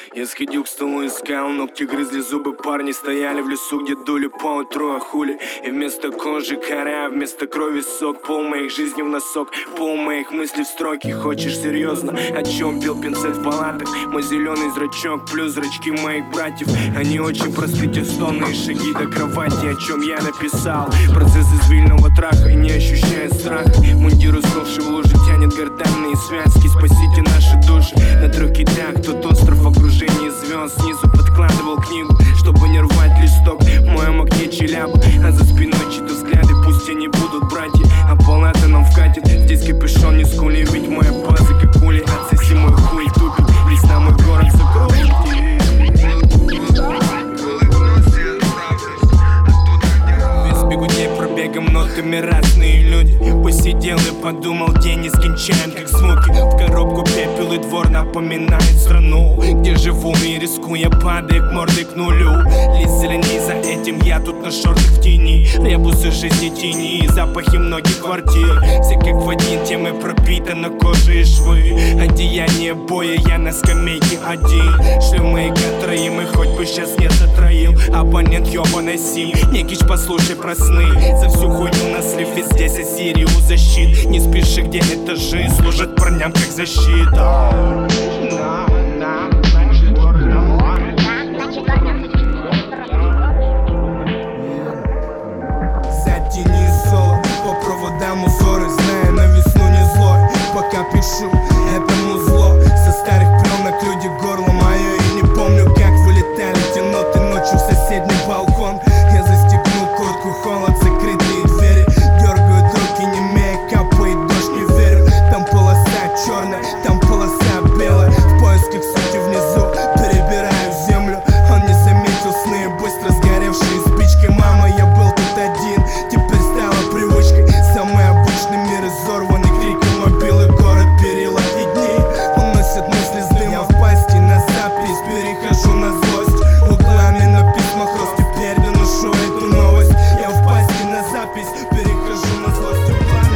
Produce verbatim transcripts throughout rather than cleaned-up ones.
Я сходил к столу, искал, ногти грызли зубы. Парни стояли в лесу, где дули по утру, а хули. И вместо кожи кора, вместо крови сок. Пол моих жизней в носок, пол моих мыслей в строке. Хочешь серьезно? О чем бил пинцет в палатах? Мой зеленый зрачок плюс зрачки моих братьев. Они очень просты, тестонные шаги до кровати. О чем я написал? Процесс извильного траха и не ощущая страха. Мундир уснувший в луже тянет гортанные связки. Спасите наши души на трех китах. Тот остров в окружении звезд. Снизу подкладывал книгу, чтобы не рвать листок. В моем окне челябу, а за спиной чьи-то взгляды. Пусть они будут братья, а палата нам вкатит. Здесь капюшон не скули, ведь моя база как пули. Отсоси мой хуй тупит, весь на мой город закроет. Весь бегуней пробегом нотами разные люди. Посидел и подумал, день нескончаем, как звуки. В коробку пепел и двор напоминает страну, где живу и рискуя, падая к мордой к нулю. Лист зеленей, за этим я тут на шортах в тени. Ребусы жизни тени и запахи многих квартир. Все как в один, темы пропитаны кожей и швы. Одеяние боя, я на скамейке один. Шли мы к троим, и хоть бы сейчас не затроил. Абонент ёбаный си, Никич, послушай про сны. За всю хуйню на слив, и здесь Осирию защит. Не спеши, где этажи служат парням как защита. Затяни соло по проводам узоры, зная на весну не злой. Пока пишу это музло со старых пленок, люди горло мое. И не помню, как вылетали те ноты ночью в соседний балкон. Я застегнул куртку, холод, закрытые двери. Дергают руки, немея, капает дождь, не верю. Там полоса черная, там полоса белая. В поисках сути внизу перебираю землю. Он не заметил сны, быстро сгоревшие спичкой. Мама, я был тут один, теперь стала привычкой. Самый обычный мир изорванный криком мобилы. Город перила и дней уносят мысли с дыма в пасти. На запись перехожу на злость. Углами на письмах рост, теперь доношу эту новость. Я в пасти на запись перехожу на злость.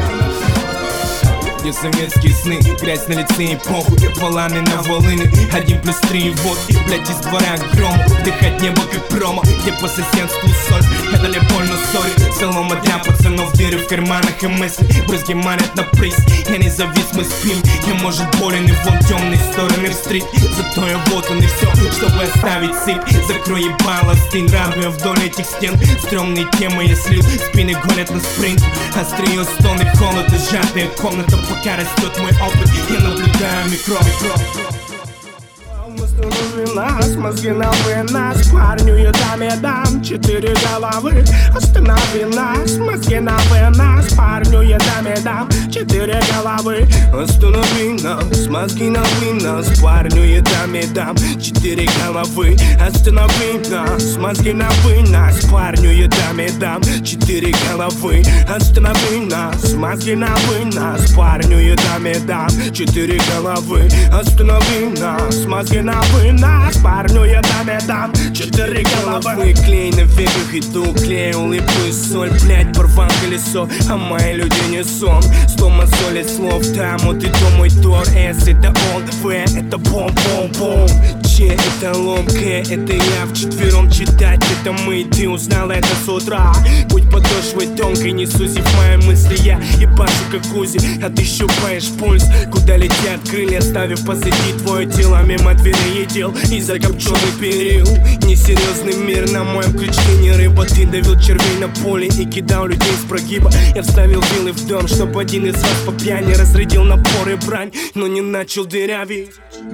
Где советские сны, грязь на лице и похуй. Воланы на волыны, один плюс три и водки. Блять, из двора к грому, вдыхать небо как промо. Где по соседству соль, это ли больно ссори. Солома для пацанов, дыры в карманах и мысли. Брызги манят на приз, я не завис, мы спим. Я может болен и вон темные стороны в стрит. Зато я вот он и все, чтобы оставить сыпь. Закрой ебало стен, радуя вдоль этих стен. Стремные темы я слил, спины гонят на спринт. Острие стоны, холод и сжатая комната. Пока растет мой опыт, я наблюдаю микро, микро. Останови нас, мозги на вынос. Парню я дам, я дам четыре головы. Останови нас, мозги на вынос. Парню я дам, я дам четыре головы. Останови нас, мозги на вынос. Парню я дам, я дам четыре головы. Останови нас, мозги на вынос. Парню я дам, я дам четыре головы. Останови нас, мозги на вынос. Парню я дам, я дам четыре головы. Останови нас, мозги на вынос. Парню я дам, я дам четыре головы. Клей на веках, иду, клей, улыбку и соль. Блять, порвал колесо, а мои люди не сон. Сто мозолей слов, там вот и то мой тор. С это он, В это бом-бом-бом. Ч это лом, К это я. Вчетвером читать это мы, ты узнал это с утра. Путь подошвой тонкой, не сузив мои мысли. Я ебашу как Узи, а ты щупаешь пульс. Куда летят крылья, оставив позади твое тело. Мимо двери едел и закопченный перил. Несерьезный мир на моем крючке, не рыба. Ты давил червей на поле и кидал людей с прогиба. Я вставил вилы в дом, чтоб один из вас по пьяни разрядил напор и брань, но не начал дырявить.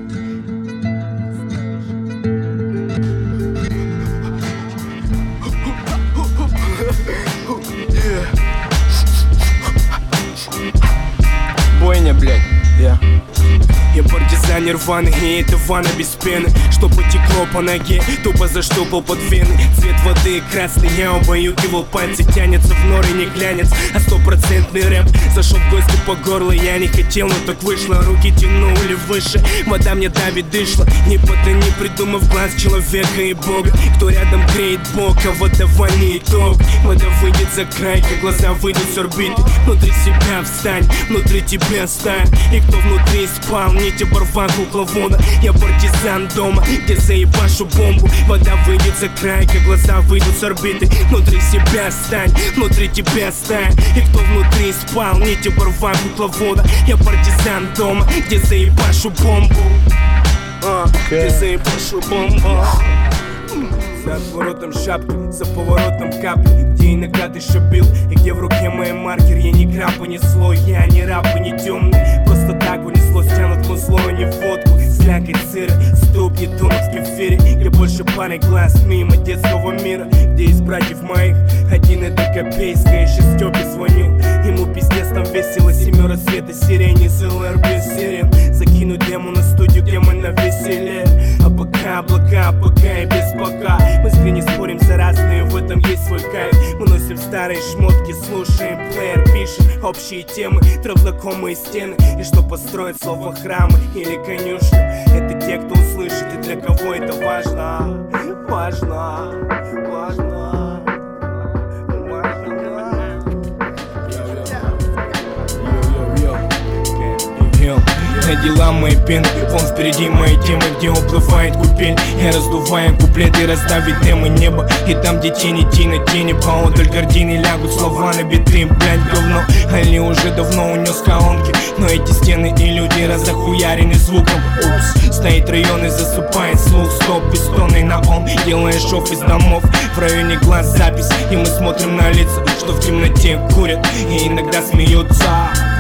Бойня, блядь, я yeah. Я партизан нирваны, и это ванна без пены. Что потекло по ноге, тупо заштопал под вены. Цвет воды красный, я убаюкивал пальцы. Тянется в норы, не глянец, а стопроцентный рэп. Зашел в гости по горло, я не хотел, но так вышло. Руки тянули выше, вода мне давит, дышла. Не потони, придумав глаз человека и бога. Кто рядом греет бок, а вода вольнее итог. Вода выйдет за край, как глаза выйдут с орбиты. Внутри себя встань, внутри тебя стань. И кто внутри спал, нить оборвав кукловода. Я партизан дома, где заебашу бомбу. Вода выйдет за край, как глаза выйдут с орбиты. Внутри себя стань, внутри тебя стань. И кто внутри спал, нити порвай кукловода. Я партизан дома, где заебашу бомбу. А, где заебашу бомбу. За отворотом шапки, за поворотом капли, где иногда ты шипел, и где в руке мой маркер. Я ни крапа, ни слой, я не раб и не темный. Просто так унесло, стянут музло, а не водку. Слякоть сыра, ступни тонут в кефире. Где больше пары глаз мимо детского мира. Где из братьев моих один это Копейская. Еще Степе звонил, ему пиздец там весело. Семера света, сирени, СЛР без сирен. Закину дему на студию, где мы на веселе. А пока облака, пока и без пока. Мы с не спорим за разные, в этом есть свой кайф. Мы носим старые шмотки, слушаем плеер, пишем общие темы, трехзнакомые стены. И что построить слово храмы или конюшню, это те, кто услышит, и для кого это важно. Важно, важно, важно. На дела мои пены, вон впереди мои темы, где уплывает купель. Я раздуваю куплеты, расставить темы неба. И там, где тени, тени, тени, поодаль картины лягут слова на биты, блядь, говно. Али уже давно унес колонки, но эти стены и люди разохуярены звуком. Упс, стоит район и засыпает слух. Стоп, бестоны на он, делая шов из домов. В районе глаз запись, и мы смотрим на лица, что в темноте курят и иногда смеются.